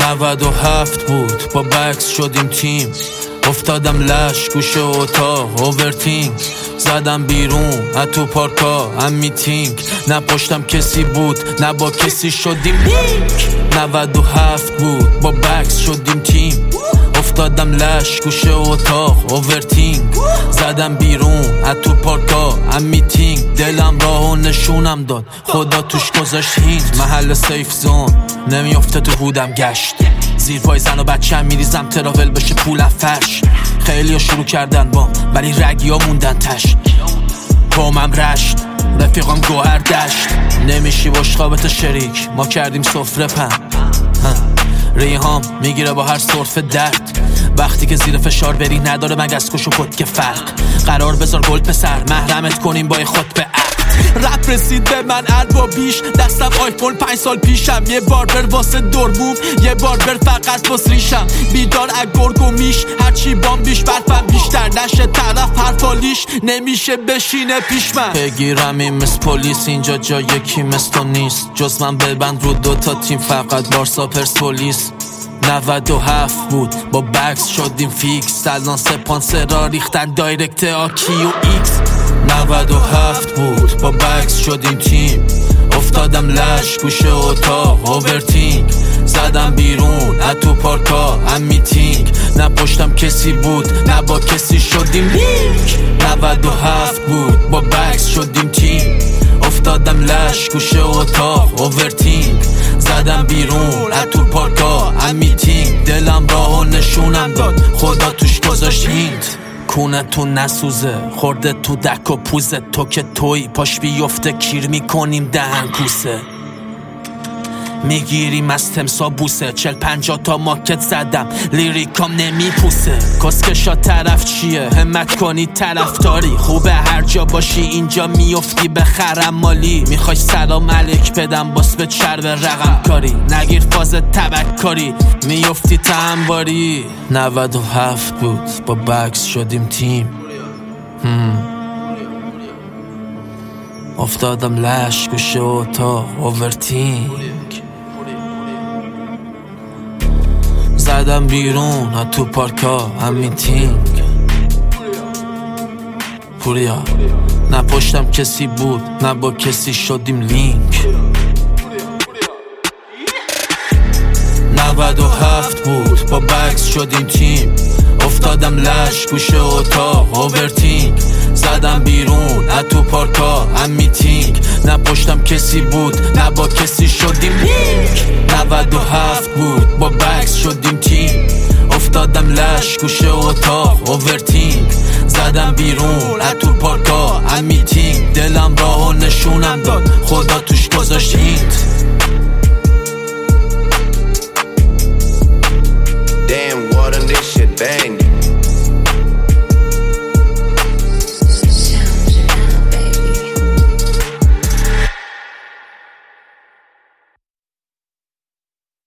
97 بود با بکس شدیم تیم، افتادم لش گوشه اتاق اوورتینگ، زدم بیرون از تو پارکا هم میتینگ، نه پشتم کسی بود نه با کسی شدیم لینک. 97 بود با بکس شدیم تیم، افتادم لش گوشه اتاق اوورتینگ، زدم بیرون از تو پارکا هم میتینگ، دلم راهو نشونم داد خدا توش گذاشت هینت. محل سیف زون نمیافته تو بودم گشت، زیر پای زن و بچه هم میریزم تراول بشه پولم فرش. خیلی ها شروع کردن بام ولی رگی ها موندن تش، قومم رشت رفیقم گوهر دشت، نمیشی باش خوابت شریک ما کردیم سفره پن. ریهام میگیره با هر صرف درد، وقتی که زیر فشار بری نداره مگس کش و خود که فرق. قرار بذار گل پسر محرمت کنیم با خود به رپ رسید به من البابیش، دستم آیفون 5 سال پیشم، یه باربر واسه دوربوم یه باربر فقط واس ریشم، بیدار اگرگ و میش هرچی بام بیش برفم بیشتر نشه طرف حرفالیش نمیشه بشینه پیش من. بگیرم این مثل پلیس اینجا جا یکی مثل تو نیست، جز من ببند رو دوتا تیم فقط بارسا پرسپولیس. 97 بود با بکس شدیم فیکس، الان سپانسر را ریختن دایرکت آکی و ایکس. 97 بود با بکس شدیم تیم، افتادم لش گوشه اتاق اوورتینگ، زدم بیرون از تو پارکا هم میتینگ، نه پشتم کسی بود نه با کسی شدیم لینک. 97 بود با بکس شدیم تیم، افتادم لش گوشه اتاق اوورتینگ، زدم بیرون از تو پارکا هم میتینگ، دلم راهو نشونم داد خدا توش گذاشت هینت. کونه تو نسوزه خورده تو دک و پوزه، تو که توی پاش بیفته کیر میکنیم دهن کوسه، میگیریم از تمسا بوسه، 40-50 تا ماکت زدم لیریکام نمیپوسه. کسکشا طرف چیه همت کنی طرفداری، خوبه هر جا باشی اینجا میافتی به خرم مالی، میخوای سلام علیک بدم باس به چرب رقم کاری، نگیر فاز تبکاری میافتی تنباری. 97 بود با بکس شدیم تیم، افتادم لش گوشه اتاق اوورتینگ، زدم بیرون از تو پارکا هم میتینگ. پوریا نه پشتم کسی بود نه با کسی شدیم لینک. 97 بود با بکس شدیم تیم، افتادم لش گوشه اتاق اوورتینگ، زدم بیرون از تو پارکا هم میتینگ، نه پشتم کسی بود نه با کسی شدیم لینک. 97 بود با بکس شدیم تیم، افتادم لش گوشه اتاق اوورتینگ، زدم بیرون از تو پارکا هم میتینگ، دلم راهو نشونم داد خدا توش گذاشت هینت.